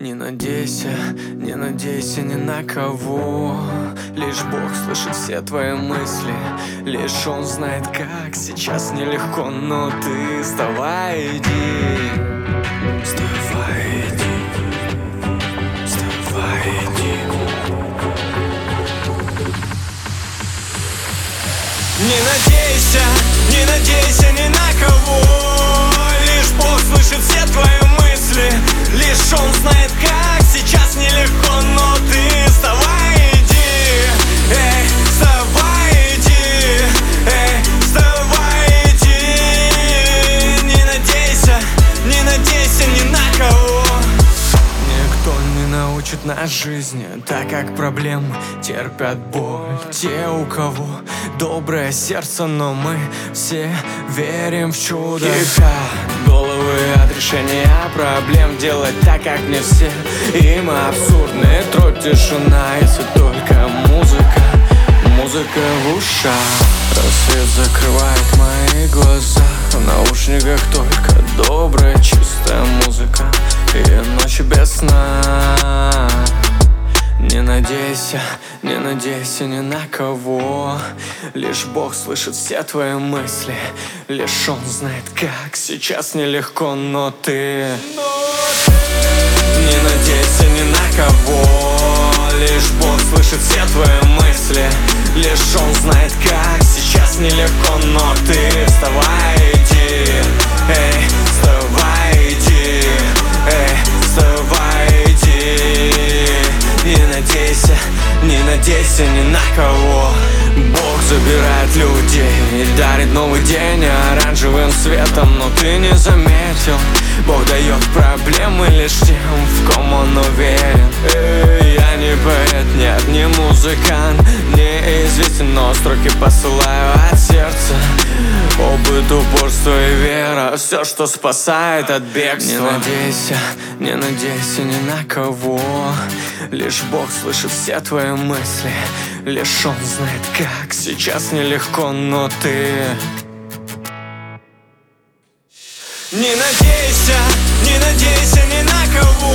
Не надейся, не надейся ни на кого. Лишь Бог слышит все твои мысли. Лишь Он знает, как сейчас нелегко. Но ты вставай, иди. Вставай, иди. Вставай, иди. Не надейся ни на кого. Лишь Бог слышит все твои мысли. Лишь Он знает, как сейчас нелегко. Но ты вставай, иди. Эй, вставай, иди. Эй, вставай, иди. Не надейся ни на кого. Никто не научит нас жизни, так как проблемы терпят боль. Те, у кого доброе сердце, но мы все верим в чудо. Головы от решения проблем делать так, как не все. Им абсурдный труд, тишина, если только музыка в ушах. Рассвет закрывает мои глаза. В наушниках только добрая, чистая музыка и ночи без сна. Не надейся ни на кого. Лишь Бог слышит все твои мысли. Лишь Он знает, как сейчас нелегко. Но ты не надейся ни на кого. Лишь Бог слышит все твои мысли. Лишь Он знает, как сейчас нелегко. Но ты вставай, иди. Эй, вставай, иди. Эй, вставай, иди. Не надейся ни на кого. Бог забирает людей и дарит новый день оранжевым светом. Но ты не заметил, Бог дает проблемы лишь тем, в ком Он уверен. Я не поэт, нет, не музыкант, неизвестен, но строки посылаю от сердца. Опыт, упорство и вера — все, что спасает от бегства. Не надейся ни на кого. Лишь Бог слышит все твои мысли. Лишь Он знает, как сейчас нелегко. Но ты не надейся ни на кого.